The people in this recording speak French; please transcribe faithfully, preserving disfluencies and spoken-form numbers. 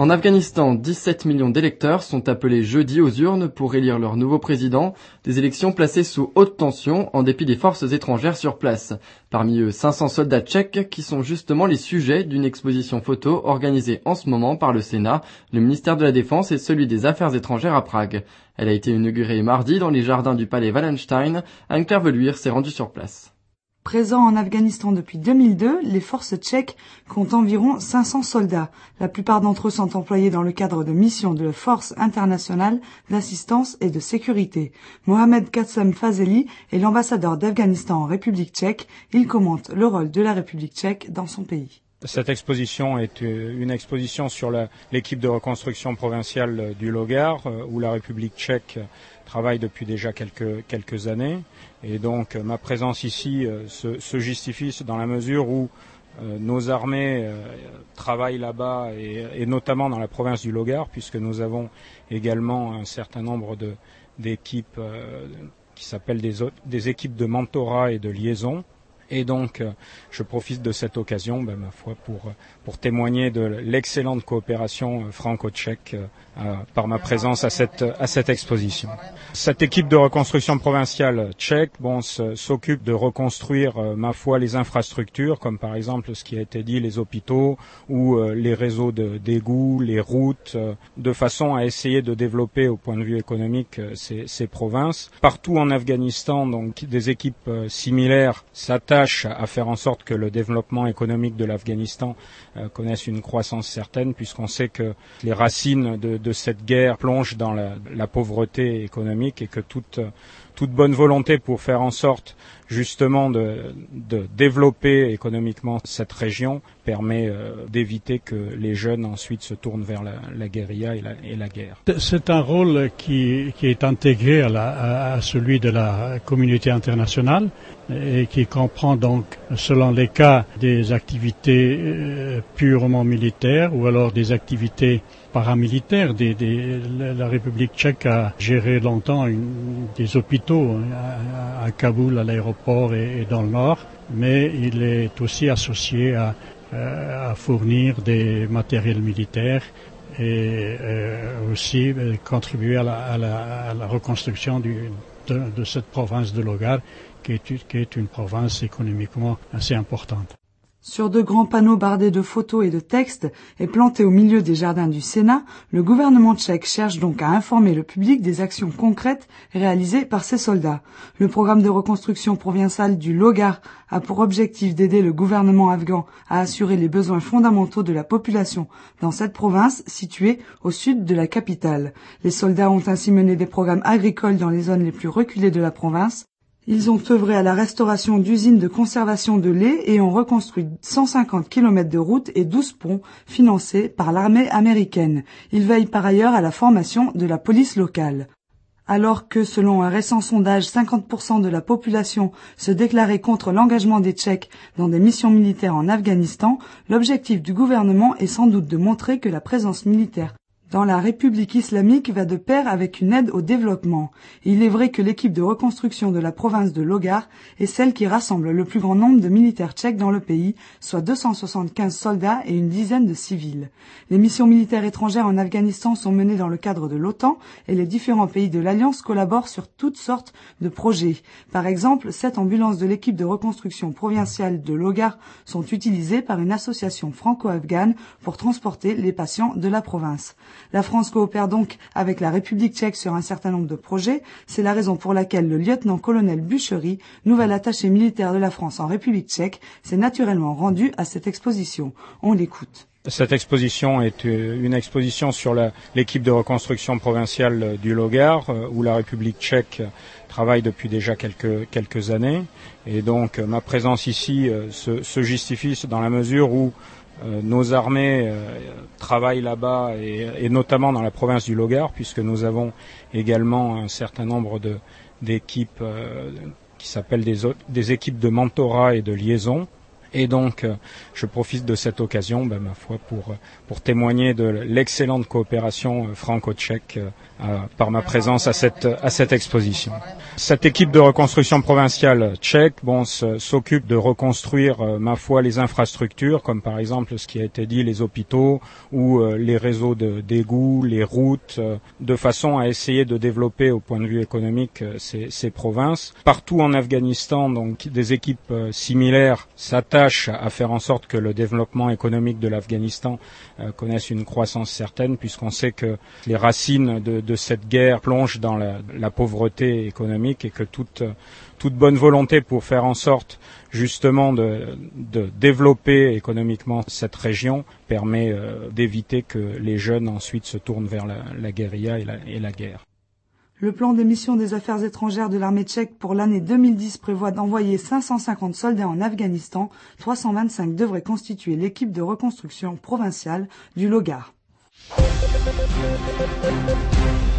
En Afghanistan, dix-sept millions d'électeurs sont appelés jeudi aux urnes pour élire leur nouveau président, des élections placées sous haute tension en dépit des forces étrangères sur place. Parmi eux, cinq cents soldats tchèques qui sont justement les sujets d'une exposition photo organisée en ce moment par le Sénat, le ministère de la Défense et celui des Affaires étrangères à Prague. Elle a été inaugurée mardi dans les jardins du palais Wallenstein. Anne-Claire Veluire s'est rendue sur place. Présents en Afghanistan depuis deux mille deux, les forces tchèques comptent environ cinq cents soldats. La plupart d'entre eux sont employés dans le cadre de missions de forces internationales d'assistance et de sécurité. Mohamed Kassem Fazeli est l'ambassadeur d'Afghanistan en République tchèque. Il commente le rôle de la République tchèque dans son pays. Cette exposition est une exposition sur l'équipe de reconstruction provinciale du Logar, où la République tchèque travaille depuis déjà quelques, quelques années. Et donc ma présence ici euh, se, se justifie dans la mesure où euh, nos armées euh, travaillent là-bas et, et notamment dans la province du Logar, puisque nous avons également un certain nombre de, d'équipes euh, qui s'appellent des, des équipes de mentorat et de liaison. Et donc, euh, je profite de cette occasion, ben, ma foi, pour, pour témoigner de l'excellente coopération euh, franco-tchèque euh, par ma présence à cette, à cette exposition. Cette équipe de reconstruction provinciale tchèque, bon, s'occupe de reconstruire, euh, ma foi, les infrastructures, comme par exemple ce qui a été dit, les hôpitaux ou euh, les réseaux de, d'égouts, les routes, euh, de façon à essayer de développer au point de vue économique euh, ces, ces provinces. Partout en Afghanistan, donc, des équipes euh, similaires s'attachent à faire en sorte que le développement économique de l'Afghanistan euh, connaisse une croissance certaine, puisqu'on sait que les racines de, de cette guerre plongent dans la, la pauvreté économique et que toute, toute bonne volonté pour faire en sorte justement de, de développer économiquement cette région permet euh, d'éviter que les jeunes ensuite se tournent vers la, la guérilla et la, et la guerre. C'est un rôle qui, qui est intégré à, la, à, à celui de la communauté internationale et qui comprend donc, selon les cas, des activités euh, purement militaires ou alors des activités paramilitaires. Des, des, la République tchèque a géré longtemps une, des hôpitaux à, à Kaboul, à l'aéroport et, et dans le nord, mais il est aussi associé à, à fournir des matériels militaires et euh, aussi euh, contribuer à la, à la, à la reconstruction du, de, de cette province de Logar, qui est, qui est une province économiquement assez importante. Sur de grands panneaux bardés de photos et de textes et plantés au milieu des jardins du Sénat, le gouvernement tchèque cherche donc à informer le public des actions concrètes réalisées par ses soldats. Le programme de reconstruction provinciale du Logar a pour objectif d'aider le gouvernement afghan à assurer les besoins fondamentaux de la population dans cette province située au sud de la capitale. Les soldats ont ainsi mené des programmes agricoles dans les zones les plus reculées de la province. Ils ont œuvré à la restauration d'usines de conservation de lait et ont reconstruit cent cinquante kilomètres de routes et douze ponts financés par l'armée américaine. Ils veillent par ailleurs à la formation de la police locale. Alors que, selon un récent sondage, cinquante pour cent de la population se déclarait contre l'engagement des Tchèques dans des missions militaires en Afghanistan, l'objectif du gouvernement est sans doute de montrer que la présence militaire dans la République islamique va de pair avec une aide au développement. Et il est vrai que l'équipe de reconstruction de la province de Logar est celle qui rassemble le plus grand nombre de militaires tchèques dans le pays, soit deux cent soixante-quinze soldats et une dizaine de civils. Les missions militaires étrangères en Afghanistan sont menées dans le cadre de l'OTAN et les différents pays de l'Alliance collaborent sur toutes sortes de projets. Par exemple, sept ambulances de l'équipe de reconstruction provinciale de Logar sont utilisées par une association franco-afghane pour transporter les patients de la province. La France coopère donc avec la République tchèque sur un certain nombre de projets. C'est la raison pour laquelle le lieutenant-colonel Buchery, nouvel attaché militaire de la France en République tchèque, s'est naturellement rendu à cette exposition. On l'écoute. Cette exposition est une exposition sur l'équipe de reconstruction provinciale du Logar, où la République tchèque travaille depuis déjà quelques, quelques années. Et donc ma présence ici se, se justifie dans la mesure où Euh, nos armées euh, travaillent là-bas et, et notamment dans la province du Logar, puisque nous avons également un certain nombre de, d'équipes euh, qui s'appellent des, des équipes de mentorat et de liaison. Et donc, euh, je profite de cette occasion, ben, ma foi, pour, pour témoigner de l'excellente coopération euh, franco-tchèque euh, par ma présence à cette, à cette exposition. Cette équipe de reconstruction provinciale tchèque bon, s'occupe de reconstruire, euh, ma foi, les infrastructures, comme par exemple ce qui a été dit, les hôpitaux ou euh, les réseaux d'égouts, les routes, euh, de façon à essayer de développer au point de vue économique euh, ces, ces provinces. Partout en Afghanistan, donc, des équipes euh, similaires s'attachent à faire en sorte que le développement économique de l'Afghanistan euh, connaisse une croissance certaine, puisqu'on sait que les racines de, de de cette guerre plonge dans la, la pauvreté économique et que toute, toute bonne volonté pour faire en sorte justement de, de développer économiquement cette région permet euh, d'éviter que les jeunes ensuite se tournent vers la, la guérilla et la, et la guerre. Le plan des missions des affaires étrangères de l'armée tchèque pour l'année deux mille dix prévoit d'envoyer cinq cent cinquante soldats en Afghanistan. trois cent vingt-cinq devraient constituer l'équipe de reconstruction provinciale du Logar.